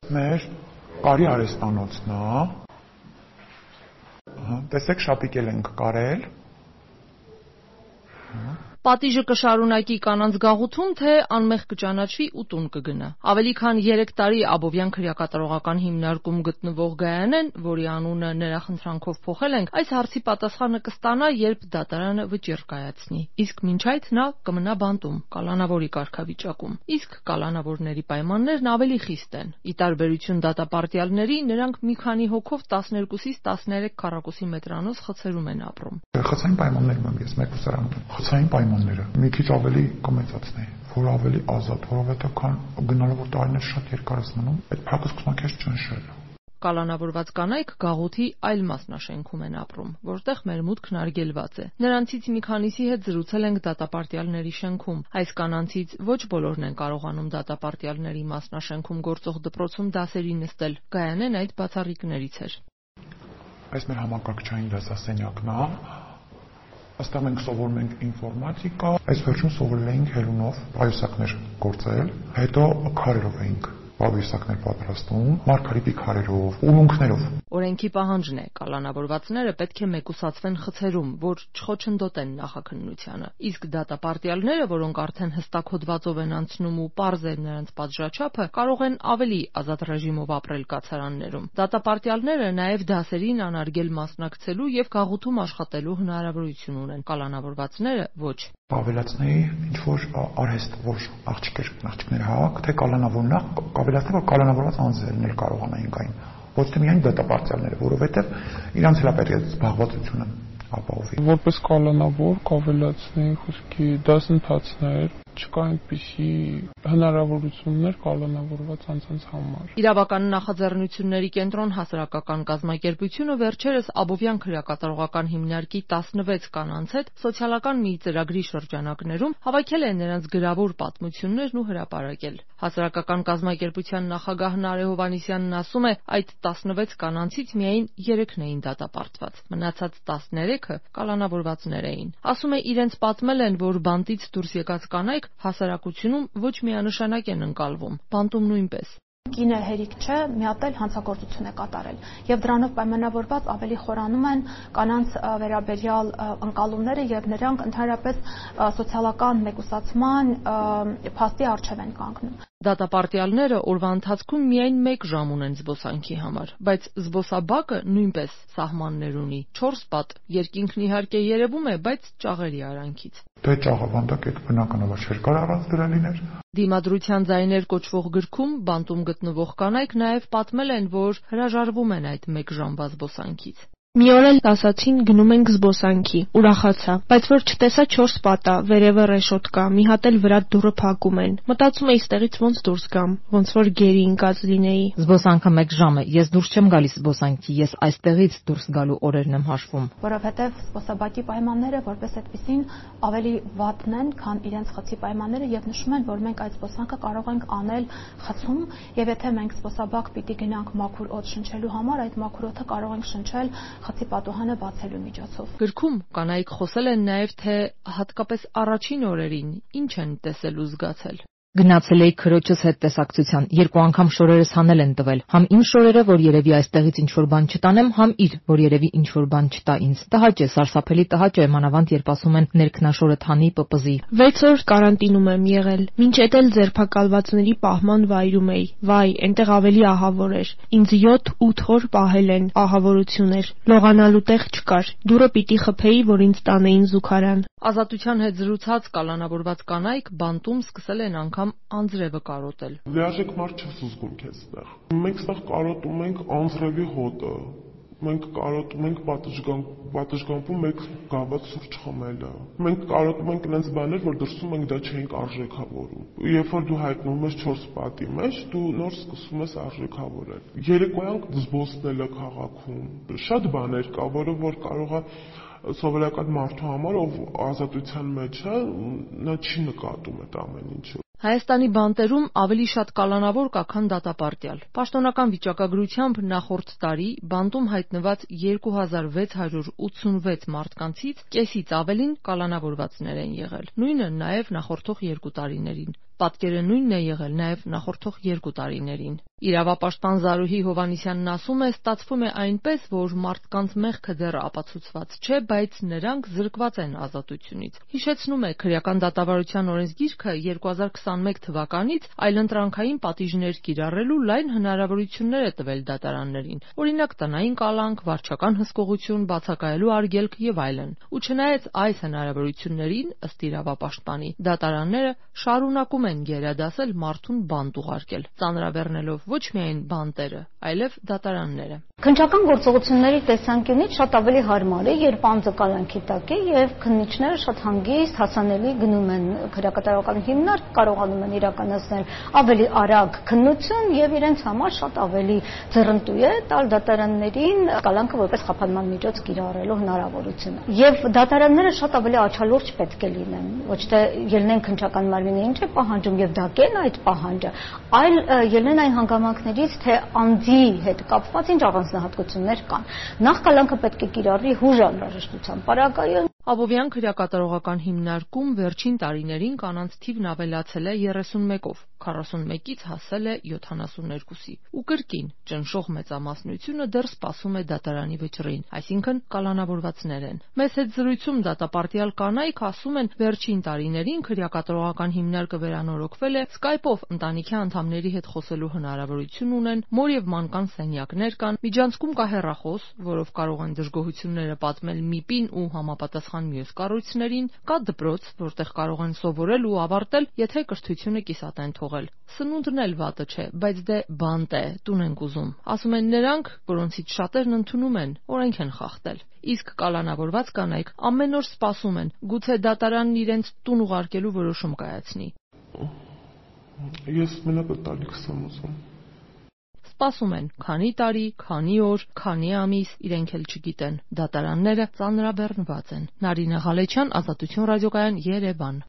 մեր կարի արեստանոցն է։ Տեսեք, շապիկել ենք կարել։ Պատիժը կշարունակի կանանց գաղութում, թե անմեղ կճանաչվի ու տուն կգնա։ Ավելի քան 3 տարի Աբովյան քրեակատարողական հիմնարկում գտնվող Գայանեն, որի անունը նրա խնդրանքով փոխել ենք, այս հարցի պատասխանը կստանա, երբ դատարանը վճիռ կայացնի։ Իսկ մինչ այդ նա կմնա բանտում, կալանավորի կարգավիճակում։ Իսկ կալանավորների պայմաններն ավելի խիստ են։ Ի տարբերություն դատապարտյալների, նրանք մի քանի հոգով 12-ից 13 քառակուսի մետրանոց խցերում են ապրում։ Խցային պայմաններում եմ ես մեկ ուսարանում։ Խցային պայմանները մի քիչ ավելի կմեծացնեի, որ ավելի ազատ, որովհետև քան գնալով որ տարիներ շատ երկար ես մնում, այդ փակը սկսում է քեզ ճնշել։ Կալանավորված կանայք գաղութի այլ մասնաշենքում են ապրում, որտեղ մեր մուտքն արգելված է։ Նրանցից մի քանիսի հետ զրուցել ենք դատապարտյալների շենքում։ Այս կանանցից ոչ բոլորն են կարողանում դատապարտյալների մասնաշենքում գործող դպրոցում դասերի նստել։ Գայանեն այդ բացառիկներից էր։ Այս մեր համակարգչային դասասենյակն է։ Այստեղ մենք սովորում ենք ինֆորմատիկա, այս վերջում սովորել էինք հելունով պայուսակներ գործել, հետո քարերով էինք պայուսակներ պատրաստում, մարգարիտի քարերով, ուլունքներով։ Օրենքի պահանջն է, կալանավորվածները պետք է մեկուսացվեն խցերում, որ չխոչընդոտեն նախաքննությանը։ Իսկ դատապարտյալները, որոնք արդեն հստակ հոդվածով են անցնում ու պարզ է նրանց պատժաչափը, կարող են ավելի ազատ ռեժիմով ապրել կացարաններում։ Դատապարտյալները նաև դասերին անարգել մասնակցելու եւ գաղութում աշխատելու հնարավորություն ունեն, կալանավորվածները ոչ։ Ավելացնեի ինչ-որ արհեստ, որ աղջիկներ հակ, թե կալանավորնախ, ավելացնել, որ կալանավորված անձերն էլ կարողանային այն։ Ոչ թե միայն դատապարտյալները, որովհետև իրանց էլ պետք է զբաղվածությունը ապահովի։ Որպես կալանավոր կավելացնեի խոսքի դասընթացներ, չկա այնպիսի հնարավորություններ կալանավորված անձանց համար։ Իրավական նախաձեռնությունների կենտրոն հասարակական կազմակերպությունը վերջերս Աբովյան քրեակատարողական հիմնարկի 16 կանանց հետ սոցիալական մի ծրագրի շրջանակներում հավաքել է նրանց գրավոր պատմություններն ու հրապարակել։ Հասարակական կազմակերպության նախագահ Նարե Հովհաննիսյանն ասում է, այդ 16 կանանցից միայն 3-ն էին դատապարտված, մնացած 13-ը կալանավորվածներ էին։ Ասում է, իրենց պատմել են, որ բանտից դուրս եկած կանայք հասարակությունում ոչ միանշանակ են ընկալվում, բանտում նույնպես։ Կինը հերիք չէ, մի հատ էլ հանցագործություն է կատարել եւ դրանով պայմանավորված ավելի խորանում են կանանց վերաբերյալ ընկալումները եւ նրանք ընդհանրապես սոցիալական մեկուսացման փաստի առջև են կանգնում։ Դատապարտյալները օրվա ընթացքում միայն 1 ժամ ունեն զբոսանքի համար, բայց զբոսաբակը նույնպես սահմաններ ունի։ 4 պատ, երկինքն իհարկե երևում է, բայց ճաղերի արանքից։ Դե ճաղավանդակ այդ բնականաբար չէր կարող առանց դրա լինել։ Դիմադրության ձայներ կոչվող գրքում բանտում գտնվող կանայք նաև պատմել են, որ հրաժարվում են այդ 1 ժամվա զբոսանքից։ Մի օր էլ ասացին գնում ենք զբոսանքի, ուրախացա, բայց որ չտեսա 4 պատա, վերևը ռեշոտ կա, մի հատ էլ վրա դուռը փակում են։ Մտածում էի ստեղից ոնց դուրս գամ, ոնց որ գերի ընկած լինեի։ Զբոսանքը 1 ժամ է, ես դուրս չեմ գալիս զբոսանքի, ես այստեղից դուրս գալու օրերն եմ հաշվում։ Որովհետև զբոսաբակի պայմանները որպես այդպեսին ավելի վատն են, քան իրենց խցի պայմանները եւ նշում են, որ մենք այդ զբոսանքը կարող ենք անել խցում եւ եթե մենք զբոսաբակ պիտի գնանք մաքուր օդ շնչելու համար, այդ մաքուր օդը կարող ենք շնչել խցի պատուհանը բացելու միջոցով։ Գրքում կանայք խոսել են նաև, թե հատկապես առաջին օրերին ինչ են տեսել ու զգացել։ Գնացել էի քրոջս հետ տեսակցության, 2 անգամ շորերս հանել են տվել, համ իմ շորերը, որ երևի այստեղից ինչ-որ բան չտանեմ, համ իր, որ երևի ինչ-որ բան չտա ինձ։ Տհաճ է, սարսափելի տհաճ է, մանավանդ երբ ասում են ներքնաշորը թանի, պպզի։ 6 օր կարանտինում եմ եղել, մինչ էդ էլ ձերբակալվածների պահման վայրում էի։ Վայ, այնտեղ ավելի ահավոր էր։ Ինձ 7-8 օր պահել են, ահավորություն էր։ Լողանալու տեղ չկար։ Դուռը պիտի խփեի, որ ինձ տանեին զուգարան։ Ազատության հետ զրուցած կալանավորված կանայք բանտում սկսել են անգամ անձրևը կարոտել։ Լիարժեք մարդ չես զգում քեզ ստեղ։ Մենք ստեղ կարոտում ենք անձրևի հոտը։ Մենք կարոտում ենք պատշգամբում մեկ գավաթ սուրճ խմելը։ Մենք կարոտում ենք այնց բաներ, որ դրսում ենք դա չենք արժեքավորում։ Երբ որ դու հայտնվում ես 4 պատի մեջ, դու նոր սկսում ես արժեքավորել։ Երեկոյան զբոսնելը քաղաքում։ Շատ բաներ կա, որը որ կարող է սովորական մարդու համար, ով ազատության մեջ է, նա չի նկատում այդ ամեն ինչը։ Հայաստանի բանտերում ավելի շատ կալանավոր կա, քան դատապարտյալ։ Պաշտոնական վիճակագրությամբ նախորդ տարի բանտում հայտնված 2686 մարդկանցից կեսից ավելին կալանավորվածներ են եղել։ Նույնը նաև նախորդող 2 տարիներին։ Պատկերը նույնն է եղել նաև նախորդող 2 տարիներին։ Իրավապաշտպան Զարուհի Հովհաննիսյանն ասում է, ստացվում է այնպես, որ մարդկանց մեղքը դեռ ապացուցված չէ, բայց նրանք զրկված են ազատությունից։ Հիշեցնում է, քրեական դատավարության օրենսգիրքը 2021 թվականից այլընտրանքային պատիժներ կիրառելու լայն հնարավորություններ է տվել դատարաններին, օրինակ տնային կալանք, վարչական հսկողություն, բացակայելու արգելք եւ այլն։ Ու չնայած այս հնարավորություններին, ըստ իրավապաշտպանի, դատարանները շարունակում են գերադասել մարդուն բանտ ուղարկել, ծանրաբեռնելով ոչ միայն բանտերը, այլև դատարանները։ Քննչական գործողությունների տեսանկյունից շատ ավելի հարմար է, երբ անձը կալանքի տակ է եւ քննիչները շատ հանգիստ, հասանելի գնում են քրեակատարական հիմնարկ, կարողանում են իրականացնել ավելի արագ քննություն եւ իրենց համար շատ ավելի ձեռնտու է տալ դատարաններին կալանքը որպես խափանման միջոց կիրառելու հնարավորությունը։ Եվ դատարանները շատ ավելի աչալուրջ պետք է լինեն, ոչ թե ելնեն քննչական մարմինը ինչ է պահանջում եւ դակեն այդ պահանջը, այլ ելնեն այն հանգամանքներից, թե անձի հետ կապված ինչ առանձնահատկություններ կան։ Նախ կալանքը պետք է կիրառվի հուժ անհրաժեշտության պարագայում։ Աբովյան քրեակատարողական հիմնարկում վերջին տարիներին կանանց թիվն ավելացել է 31-ով, 41-ից հասել է 72-ի։ Ու կրկին ճնշող մեծամասնությունը դեռ սպասում է դատարանի վճռին, այսինքն կալանավորվածներ են։ Մեծ հետ զրույցում դատապարտյալ կանայք ասում են, վերջին տարիներին քրեակատարողական հիմնարկը վերանորոգվել է, Skype-ով ընտանիքի անդամների հետ խոսելու հնարավորություն ունեն, մոր եւ մանկան սենյակներ կան, միջանցքում կա հեռախոս, որով կարող են դժգոհությունները պատմել ՄԻՊ-ին ու համապատասխան մյուս կառույցներին, կա դպրոց, որտեղ կարող են սովորել ու ավարտել, եթե կրթությունը կիսատ են թողել։ Սնունդն էլ վատը չէ, բայց դե բանտ է, տուն ենք ուզում։ Ասում են նրանք, որոնցից շատերն ընդունում են, օրենք են խախտել։ Իսկ կալանավորված կանայք ամեն օր սպասում են, գուցե դատարանն իրենց տուն ուղարկելու որոշում կայացնի։ Ես մենակ տալիքս եմ ուզում։ Սպասում են քանի տարի, քանի օր, քանի ամիս, իրենք էլ չգիտեն։ Դատարանները ծանրաբեռնված են։ Նարինե Ղալեչյան, Ազատություն ռադիոկայան, Երևան։